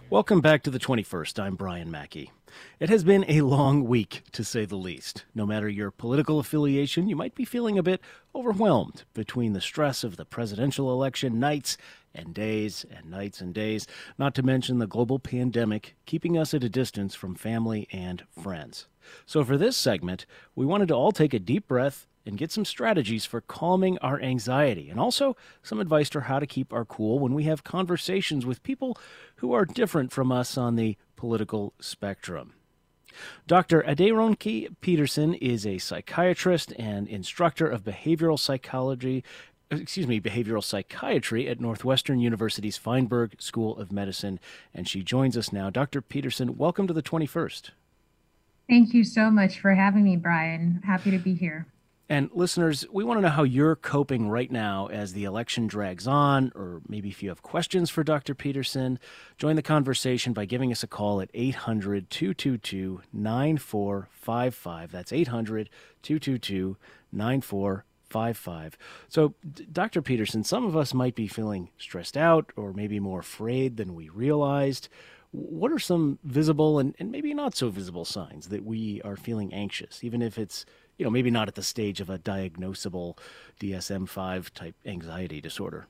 Welcome back to the 21st. I'm Brian Mackey. It has been a long week, to say the least. No matter your political affiliation, you might be feeling a bit overwhelmed between the stress of the presidential election nights and days and nights and days, not to mention the global pandemic keeping us at a distance from family and friends. So for this segment, we wanted to all take a deep breath and get some strategies for calming our anxiety, and also some advice for how to keep our cool when we have conversations with people who are different from us on the political spectrum. Dr. Aderonke Peterson is a psychiatrist and instructor of behavioral psychiatry at Northwestern University's Feinberg School of Medicine, and she joins us now. Dr. Peterson, welcome to the 21st. Thank you so much for having me, Brian. Happy to be here. And listeners, we want to know how you're coping right now as the election drags on, or maybe if you have questions for Dr. Peterson, join the conversation by giving us a call at 800-222-9455. That's 800-222-9455. So, Dr. Peterson, some of us might be feeling stressed out or maybe more afraid than we realized. What are some visible and maybe not so visible signs that we are feeling anxious, even if it's maybe not at the stage of a diagnosable DSM-5 type anxiety disorder?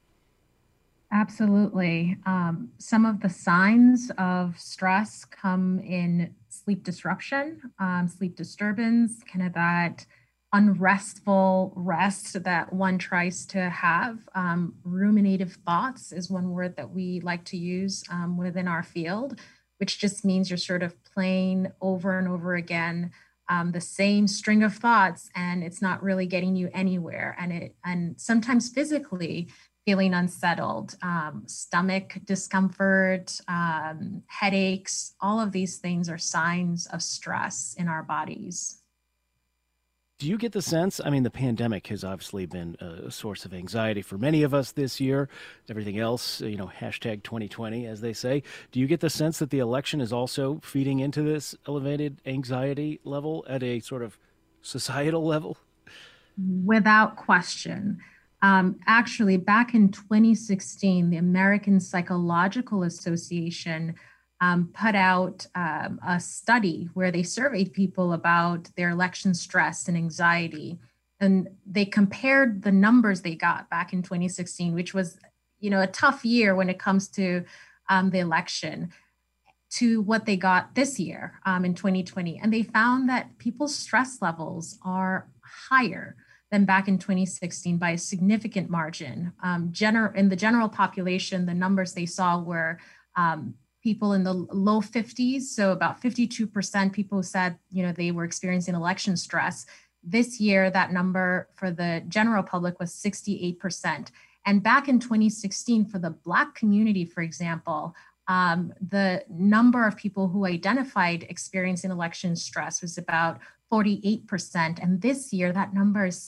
Absolutely. Some of the signs of stress come in sleep disruption, sleep disturbance, kind of that unrestful rest that one tries to have. Ruminative thoughts is one word that we like to use within our field, which just means you're sort of playing over and over again the same string of thoughts, and it's not really getting you anywhere. And sometimes physically feeling unsettled, stomach discomfort, headaches, all of these things are signs of stress in our bodies. Do you get the sense, the pandemic has obviously been a source of anxiety for many of us this year. Everything else, hashtag 2020, as they say. Do you get the sense that the election is also feeding into this elevated anxiety level at a sort of societal level? Without question. Actually, back in 2016, the American Psychological Association put out a study where they surveyed people about their election stress and anxiety. And they compared the numbers they got back in 2016, which was, a tough year when it comes to the election, to what they got this year in 2020. And they found that people's stress levels are higher than back in 2016 by a significant margin. In the general population, the numbers they saw were people in the low 50s. So about 52% people said, they were experiencing election stress. This year, that number for the general public was 68%. And back in 2016, for the Black community, for example, the number of people who identified experiencing election stress was about 48%. And this year, that number is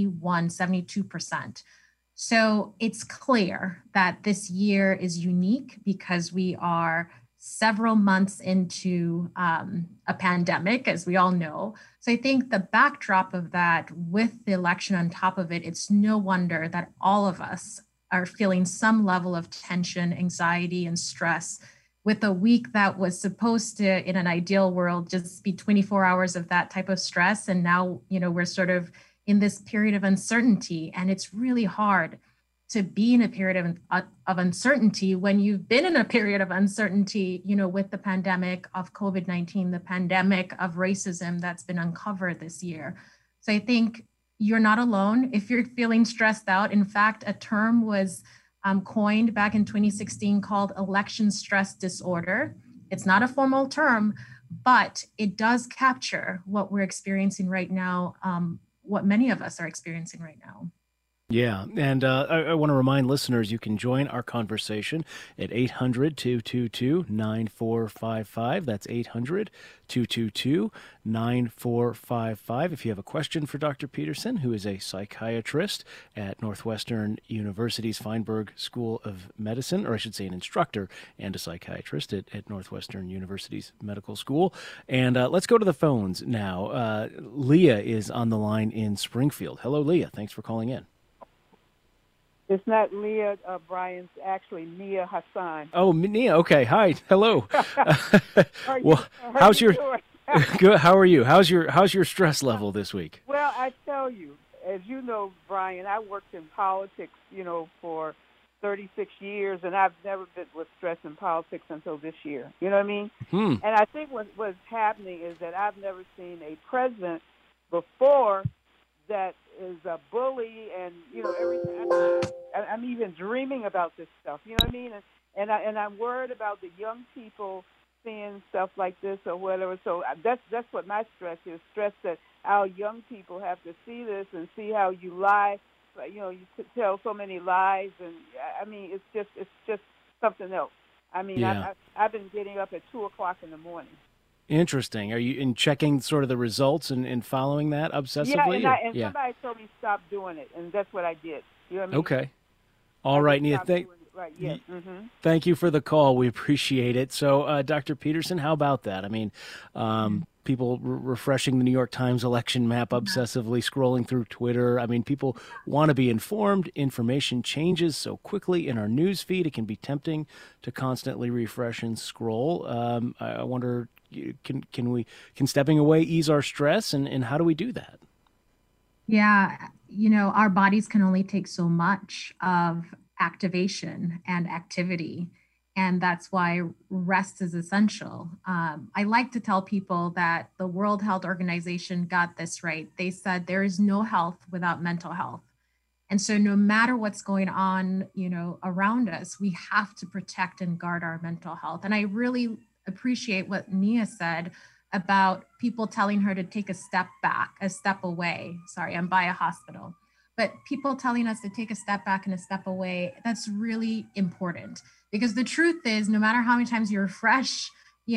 72%. So it's clear that this year is unique because we are several months into a pandemic, as we all know. So I think the backdrop of that, with the election on top of it, it's no wonder that all of us are feeling some level of tension, anxiety, and stress with a week that was supposed to, in an ideal world, just be 24 hours of that type of stress. And now, we're sort of in this period of uncertainty, and it's really hard to be in a period of uncertainty when you've been in a period of uncertainty, with the pandemic of COVID-19, the pandemic of racism that's been uncovered this year. So I think you're not alone if you're feeling stressed out. In fact, a term was coined back in 2016 called election stress disorder. It's not a formal term, but it does capture what we're experiencing right now, what many of us are experiencing right now. Yeah, and I want to remind listeners you can join our conversation at 800-222-9455. That's 800-222-9455. If you have a question for Dr. Peterson, who is a psychiatrist at Northwestern University's Feinberg School of Medicine, or I should say an instructor and a psychiatrist at Northwestern University's Medical School. And let's go to the phones now. Leah is on the line in Springfield. Hello, Leah. Thanks for calling in. It's not Leah Bryan. It's actually Nia Hassan. Oh, Nia. Okay. Hi. Hello. Well, How how's you your doing? good? How are you? How's your stress level this week? Well, I tell you, as you know, Brian, I worked in politics, for 36 years, and I've never been with stress in politics until this year. You know what I mean? Hmm. And I think what's happening is that I've never seen a president before that is a bully and everything. I'm even dreaming about this stuff. You know what I mean? And I'm worried about the young people seeing stuff like this or whatever. So that's what my stress is. Stress that our young people have to see this and see how you lie. You tell so many lies, and I mean, it's just something else. I mean, Yeah. I've been getting up at 2:00 in the morning. Interesting. Are you in checking sort of the results and following that obsessively? Yeah, and Yeah. somebody told me stop doing it, and that's what I did. You know what I mean? Okay. All I right, just Nia. stopped doing it. Right? Yes. Mm-hmm. Thank you for the call. We appreciate it. So, Dr. Peterson, how about that? I mean, people refreshing the New York Times election map obsessively, scrolling through Twitter. I mean, people want to be informed. Information changes so quickly in our news feed. It can be tempting to constantly refresh and scroll. I wonder, can stepping away ease our stress, and how do we do that? Yeah, our bodies can only take so much of activation and activity. And that's why rest is essential. I like to tell people that the World Health Organization got this right. They said there is no health without mental health. And so no matter what's going on, around us, we have to protect and guard our mental health. And I really appreciate what Nia said about people telling her to take a step back, a step away. Sorry, I'm by a hospital. But people telling us to take a step back and a step away, that's really important. Because the truth is, no matter how many times you refresh,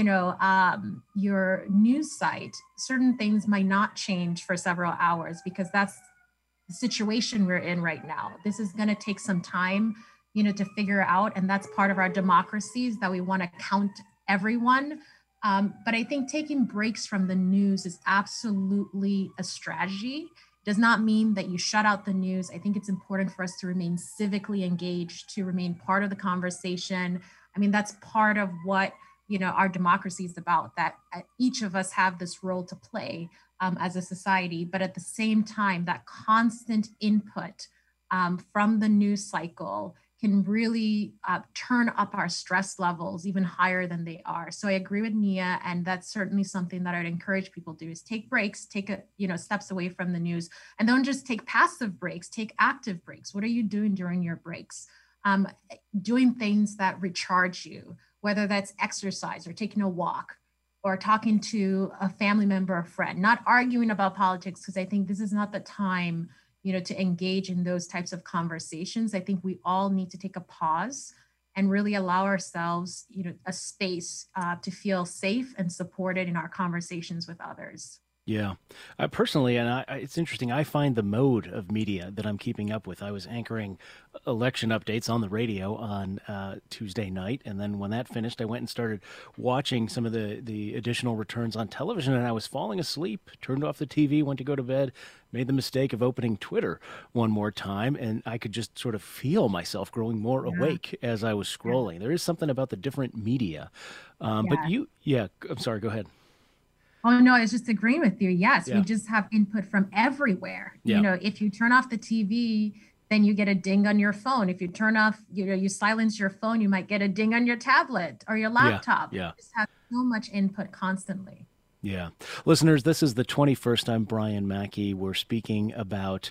your news site, certain things might not change for several hours because that's the situation we're in right now. This is going to take some time, to figure out. And that's part of our democracies that we want to count everyone. But I think taking breaks from the news is absolutely a strategy. Does not mean that you shut out the news. I think it's important for us to remain civically engaged, to remain part of the conversation. I mean, that's part of what, our democracy is about, that each of us have this role to play as a society. But at the same time, that constant input from the news cycle can really turn up our stress levels even higher than they are. So I agree with Nia, and that's certainly something that I'd encourage people to do is take breaks, take steps away from the news, and don't just take passive breaks, take active breaks. What are you doing during your breaks? Doing things that recharge you, whether that's exercise or taking a walk or talking to a family member or friend, not arguing about politics, because I think this is not the time to engage in those types of conversations. I think we all need to take a pause and really allow ourselves, a space to feel safe and supported in our conversations with others. Yeah, personally, and it's interesting. I find the mode of media that I'm keeping up with. I was anchoring election updates on the radio on Tuesday night, and then when that finished, I went and started watching some of the additional returns on television, and I was falling asleep. Turned off the TV, went to go to bed, made the mistake of opening Twitter one more time, and I could just sort of feel myself growing more awake as I was scrolling. There is something about the different media, but I'm sorry. Go ahead. Oh, no, I was just agreeing with you. Yes, Yeah. we just have input from everywhere. Yeah. If you turn off the TV, then you get a ding on your phone. If you turn off, you silence your phone, you might get a ding on your tablet or your laptop. Yeah. You just have so much input constantly. Yeah. Listeners, this is the 21st. I'm Brian Mackey. We're speaking about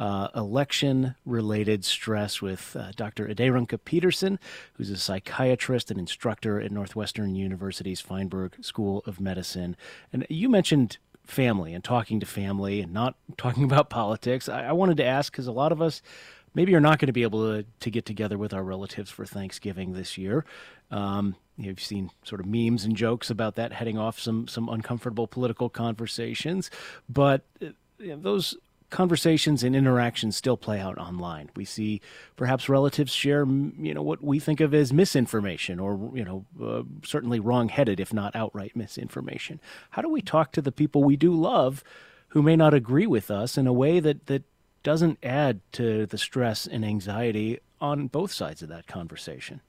election-related stress with Dr. Aderonka Peterson, who's a psychiatrist and instructor at Northwestern University's Feinberg School of Medicine. And you mentioned family and talking to family and not talking about politics. I wanted to ask, because a lot of us maybe are not going to be able to get together with our relatives for Thanksgiving this year. You've seen sort of memes and jokes about that heading off some uncomfortable political conversations, but those conversations and interactions still play out online. We see perhaps relatives share, what we think of as misinformation or, certainly wrong-headed, if not outright misinformation. How do we talk to the people we do love who may not agree with us in a way that doesn't add to the stress and anxiety on both sides of that conversation.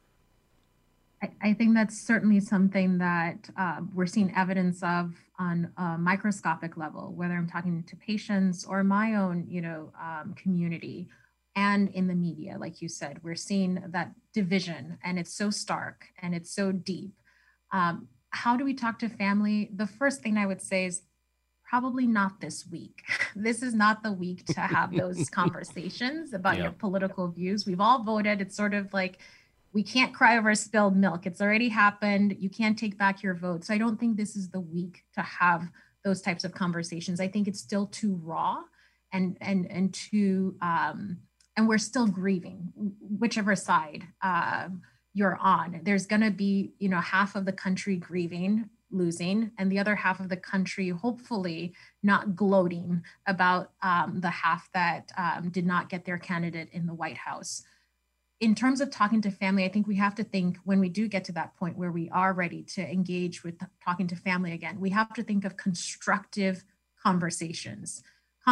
I think that's certainly something that we're seeing evidence of on a microscopic level, whether I'm talking to patients or my own, community, and in the media. Like you said, we're seeing that division, and it's so stark and it's so deep. How do we talk to family? The first thing I would say is probably not this week. This is not the week to have those conversations about your political views. We've all voted. It's sort of like, we can't cry over spilled milk. It's already happened. You can't take back your vote. So I don't think this is the week to have those types of conversations. I think it's still too raw and too, and we're still grieving, whichever side you're on. There's going to be, half of the country grieving, losing, and the other half of the country hopefully not gloating about the half that did not get their candidate in the White House. In terms of talking to family, I think we have to think, when we do get to that point where we are ready to engage with talking to family again, we have to think of constructive conversations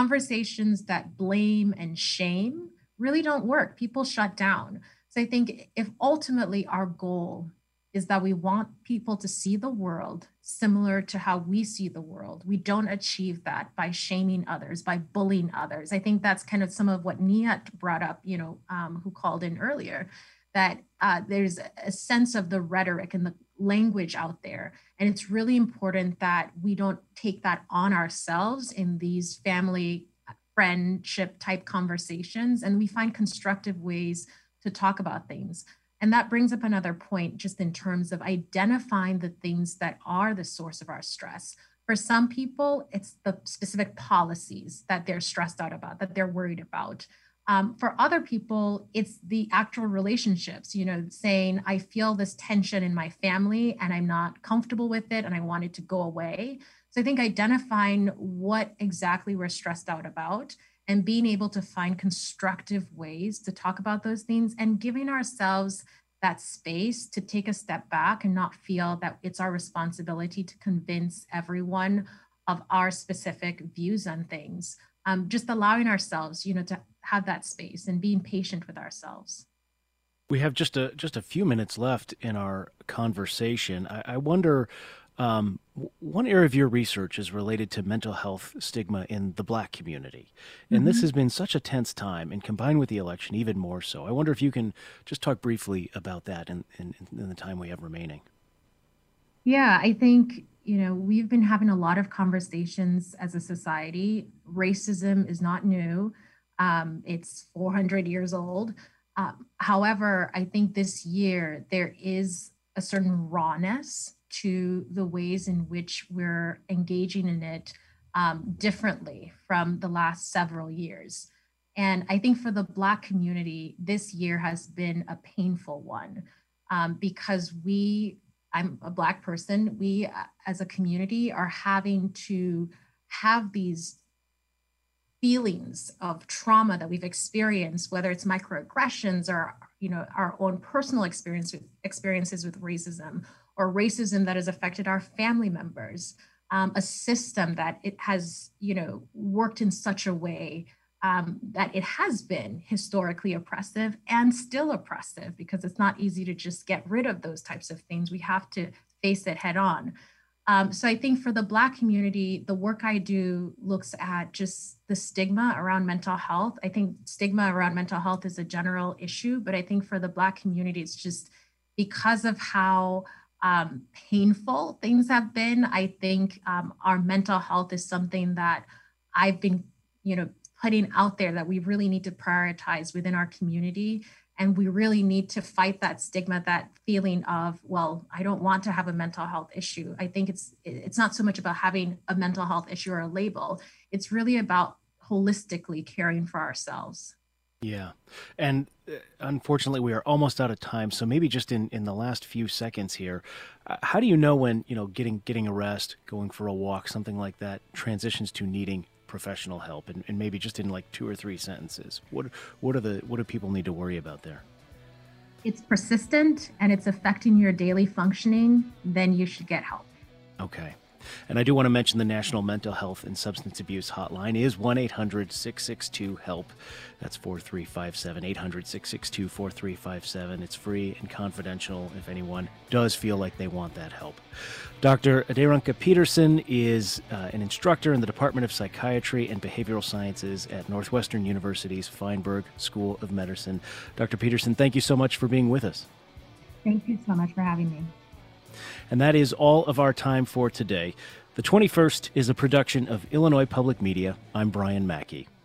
that blame and shame really don't work. People shut down. So I think if ultimately our goal is that we want people to see the world similar to how we see the world, we don't achieve that by shaming others, by bullying others. I think that's kind of some of what Nihat brought up, who called in earlier, that there's a sense of the rhetoric and the language out there. And it's really important that we don't take that on ourselves in these family friendship type conversations, and we find constructive ways to talk about things. And that brings up another point, just in terms of identifying the things that are the source of our stress. For some people, it's the specific policies that they're stressed out about, that they're worried about. For other people, it's the actual relationships, saying, I feel this tension in my family and I'm not comfortable with it and I want it to go away. So I think identifying what exactly we're stressed out about and being able to find constructive ways to talk about those things, and giving ourselves that space to take a step back and not feel that it's our responsibility to convince everyone of our specific views on things. Just allowing ourselves, to have that space and being patient with ourselves. We have just a few minutes left in our conversation. I wonder, one area of your research is related to mental health stigma in the Black community. And this has been such a tense time, and combined with the election, even more so. I wonder if you can just talk briefly about that in the time we have remaining. Yeah, I think, we've been having a lot of conversations as a society. Racism is not new. It's 400 years old. However, I think this year there is a certain rawness to the ways in which we're engaging in it differently from the last several years. And I think for the Black community, this year has been a painful one because I'm a Black person, we as a community are having to have these feelings of trauma that we've experienced, whether it's microaggressions or our own personal experiences with racism, or racism that has affected our family members, a system that it has worked in such a way that it has been historically oppressive and still oppressive, because it's not easy to just get rid of those types of things. We have to face it head on. So I think for the Black community, the work I do looks at just the stigma around mental health. I think stigma around mental health is a general issue, but I think for the Black community, it's just because of how painful things have been. I think our mental health is something that I've been, putting out there that we really need to prioritize within our community. And we really need to fight that stigma, that feeling of, well, I don't want to have a mental health issue. I think it's not so much about having a mental health issue or a label. It's really about holistically caring for ourselves. Yeah. And unfortunately, we are almost out of time. So maybe just in the last few seconds here, how do you know when, getting a rest, going for a walk, something like that, transitions to needing professional help? And maybe just in like 2 or 3 sentences, what do people need to worry about there? It's persistent and it's affecting your daily functioning, then you should get help. Okay. And I do want to mention the National Mental Health and Substance Abuse Hotline is 1-800-662-HELP. That's 4357, 800-662-4357. It's free and confidential if anyone does feel like they want that help. Dr. Aderonke Peterson is an instructor in the Department of Psychiatry and Behavioral Sciences at Northwestern University's Feinberg School of Medicine. Dr. Peterson, thank you so much for being with us. Thank you so much for having me. And that is all of our time for today. The 21st is a production of Illinois Public Media. I'm Brian Mackey.